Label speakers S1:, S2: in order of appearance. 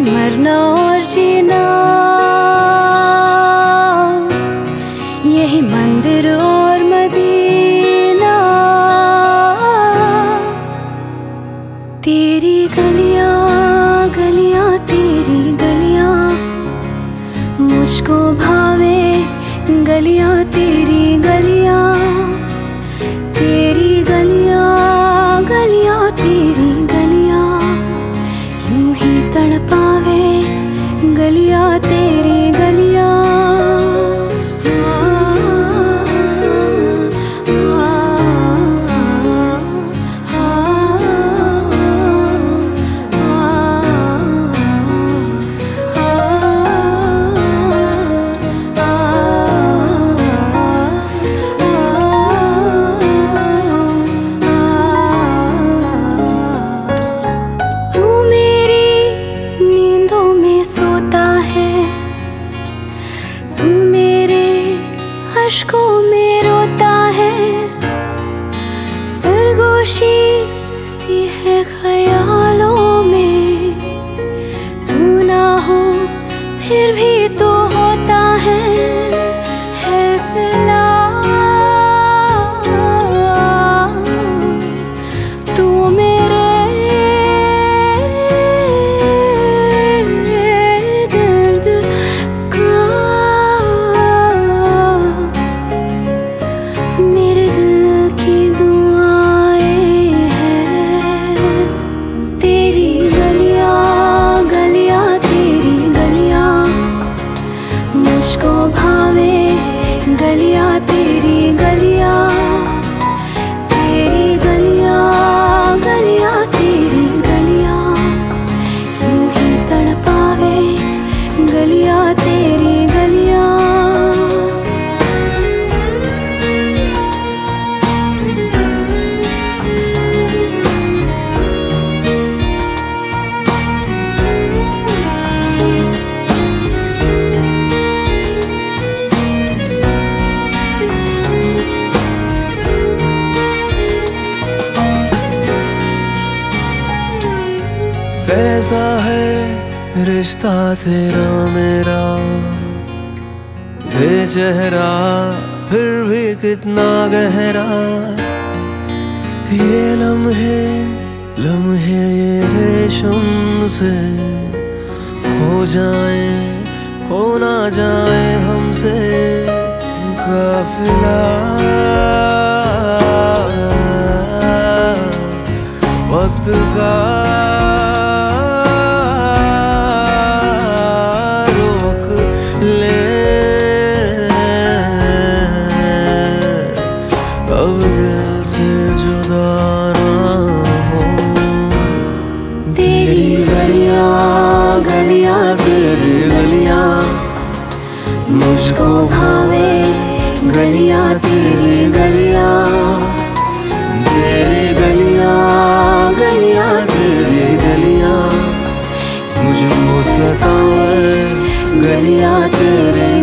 S1: मरना और जीना, यही मंदिर और मदीना। तेरी गलियां गलियां तेरी गलियां, मुझको भावे गलियां तेरी गलियां। तेरी गलियां गलियां तेरी गलियां, यूं ही तड़पावे गलियां तेरी गलियां। अश्कों में रोता है, सरगोशी सी है ख्यालों में। तू ना हो फिर भी तो होता है फैसला। तू मेरे दर्द का, मेरे दिल की दुआएं हैं। तेरी गलियां गलियां तेरी गलियां, मुझको भावे गलियां तेरी गलियां। तेरी गलियां गलियां तेरी गलियां, यूं ही तड़पावे गलियां तेरी गलियां।
S2: कैसा है रिश्ता तेरा मेरा, बेचेहरा फिर भी कितना गहरा। ये लम्हे लम्हे ये रेशम से खो जाए, खो ना जाए हमसे काफिला। वक्त का अब दिल से जुदा ना हो।
S1: तेरी गलियां गलियां तेरी गलियां, मुझको भावे गलियां तेरी गलियां।
S2: तेरी गलियां गलियां तेरी गलियां, मुझको सतावे
S1: गलियां तेरी